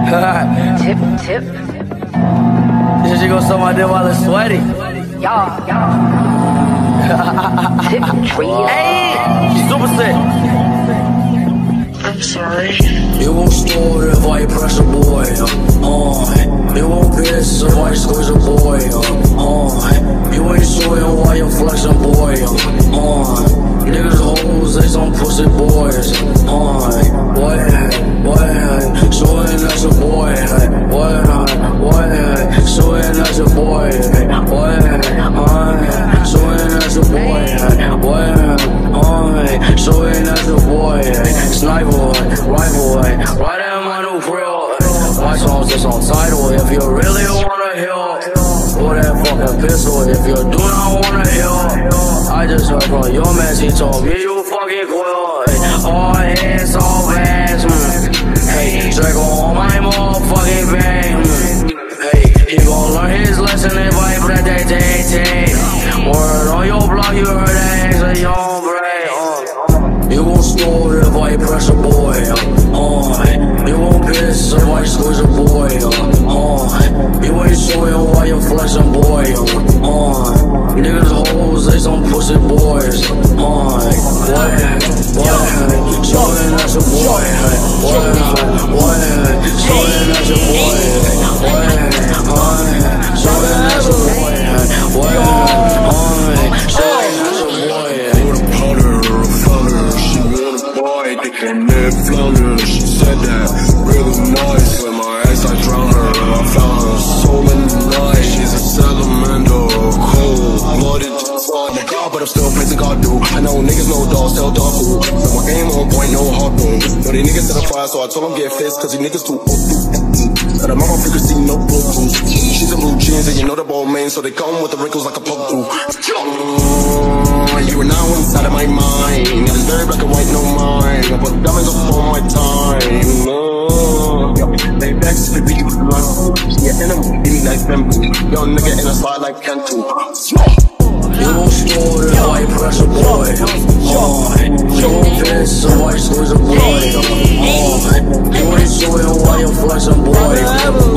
Tip. This shit gonna suck my dick while it's sweaty. Yeah. Tip tree. Hey, super sick. I'm sorry. You won't store if I press a boy. You won't piss if I squeeze a boy. You ain't showing why you flexing, boy. Niggas hoes, they some pussy boys. What? Showing that's a boy. What? Showing that's a boy. What? Showing that's a boy. What? Showing that's a boy. Sniper, rifle, right in my new grill. My songs just on title. If you really wanna hear, pull that fucking pistol. If you do not wanna hear, I just heard from your man, he told me you fucking quill. All hands, all bags. Hey, Draco on my motherfucking bang. Hey, he gon' learn his lesson if I play that day. Word on your block, you heard that ass of young brain. You gon' store if I press a boy. You won't piss if I squeeze a boy. You ain't showing why you flexing, boy. Niggas hoes, they some pussy boys. What? Showing that's a boy. What? Showing that's a boy. What? Showing that's a boy. What? Showing that's a boy. Put a powder or a founder. She wanna buy, they can never flounder. She said that really nice. With my ass, I drown her. I found her soul in the night. She's a salamander, cold-blooded. But I'm still praising God, dude. I know niggas know dogs, tell dog food. So my game on point, no harpoon. But these niggas set a fire, so I told them get fist, cause these niggas too old. But I'm on my frequency, no Bluetooth. She's in blue jeans, and you know the ball main, so they come with the wrinkles like a pug through. You are now inside of my mind. It is very black and white, no mind. I put diamonds up on my time. They vex, they beat you with the line. Yeah, enemy, give me like bamboo. Young nigga in a slide like Cantu. You won't store if I press a boy. You won't piss if I squeeze a boy. You ain't showing why you flexing, boy.